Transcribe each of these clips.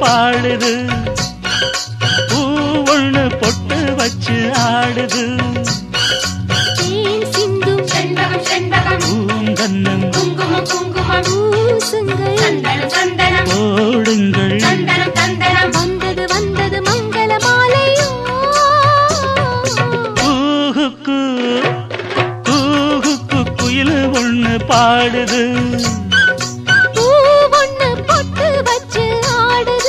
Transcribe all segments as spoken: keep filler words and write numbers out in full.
பாடுது, பூ ஒண்ணு பொட்டு வச்சு ஆடுது. செண்பகம் செண்பகம் பூங்கன்னம் குங்குமம் குங்குமம் பூசுங்கள் சந்தனம் சந்தனம் போடுங்கள் சந்தனம் சந்தனம் வந்தது வந்தது மங்கள மாலையோ. கூகுக்கு கூகுக்கு குயில் ஒண்ணு பாடுது, பூ ஒண்ணு பொட்டு வச்சு ஆடுது.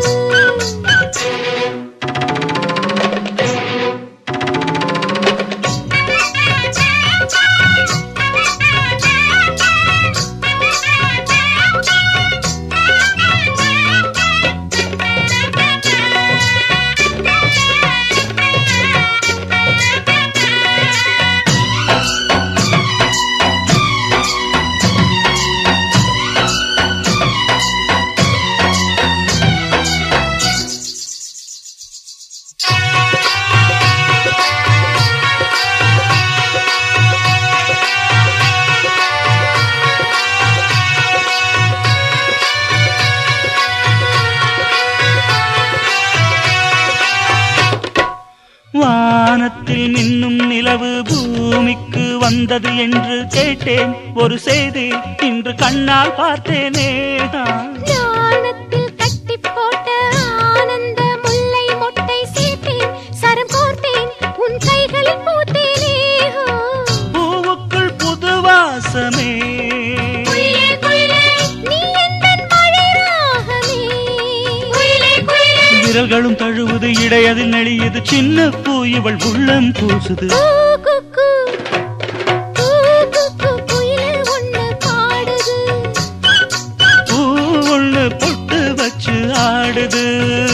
வானத்தில் மின்னும் நிலவு பூமிக்கு வந்தது என்று கேட்டேன். ஒரு செய்தி இன்று கண்ணால் பார்த்தேனே. ஞானத்தில் கட்டி போட்ட ஆனந்த முல்லை மொட்டை சேர்த்தேன், சரம் கோர்த்தேன், உன் கைகளில் பூத்தேனே. பூவுக்குள் புது வாசமே, குயிலே குயிலே நீ எந்தன் மழை ராகமே. குயிலே குயிலே விரல்களும் தழுவுது, இடையதில் நெளியுது, சின்ன பூ இவள் உள்ளம் பூசுது. கூகுக்கு கூகுக்கு குயிலே ஒண்ணு பாடுது, பூ ஒண்ணு பொட்டு வச்சு ஆடுது.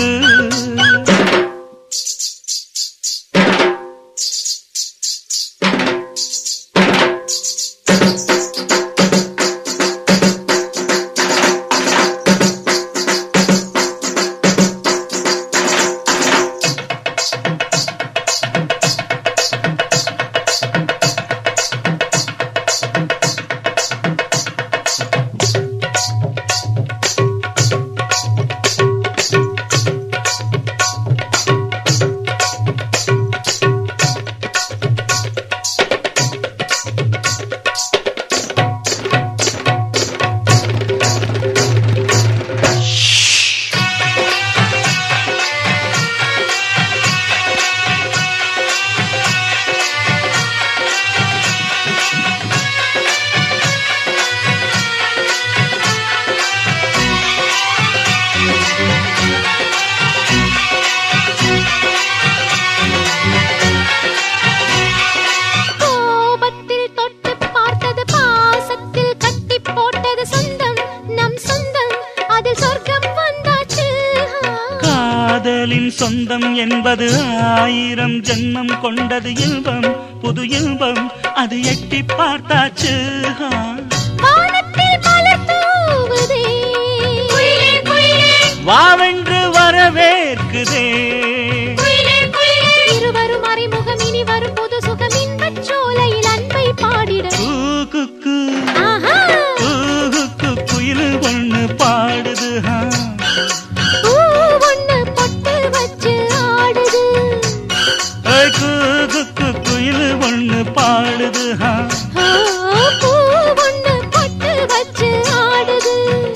கோபத்தில் தொட்டு பார்த்தது, பாசத்தில் கட்டி போட்டது, சொந்தம் நம் சொந்தம், அதில் சொர்க்கம் வந்தாச்சு. காதலின் சொந்தம் என்பது ஆயிரம் ஜென்மம் கொண்டது. இன்பம் புது இன்பம் அது எட்டி பார்த்தாச்சு. வானத்தில் மலர் தூவுதே, குயிலே குயிலே வாவென்று வரவேற்குதே. குயிலே குயிலே இருவரும் அறிமுகம், இனி வரும் புது சுகம், இன்பச் சோலையில் அன்பை பாடிட. கூகுக்கு ஆஹா கூகுக்கு குயில் ஒண்ணு பாடுது. பூ ஒண்ணு பொட்டு வச்சு ஆடுது, கூகுக்கு குயில் ஒண்ணு பாடுது. ஆ, பூ ஒண்ணு பொட்டு வச்சு ஆடுது.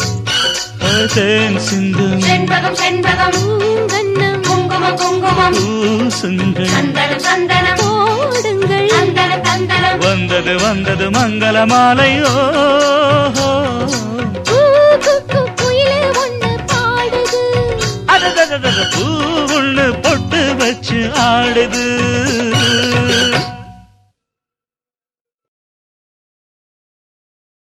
தேன் சிந்தும் செண்பகம் செண்பகம் பூங்கன்னம் குங்குமம் குங்குமம் பூசுங்கள் சந்தனம் சந்தனம் போடுங்கள் சந்தனம் சந்தனம் வந்தது வந்தது மங்கள மாலையோ. கூகுக்கு குயிலே ஒண்ணு பாடுது, பூ ஒண்ணு பொட்டு வச்சு ஆடுது.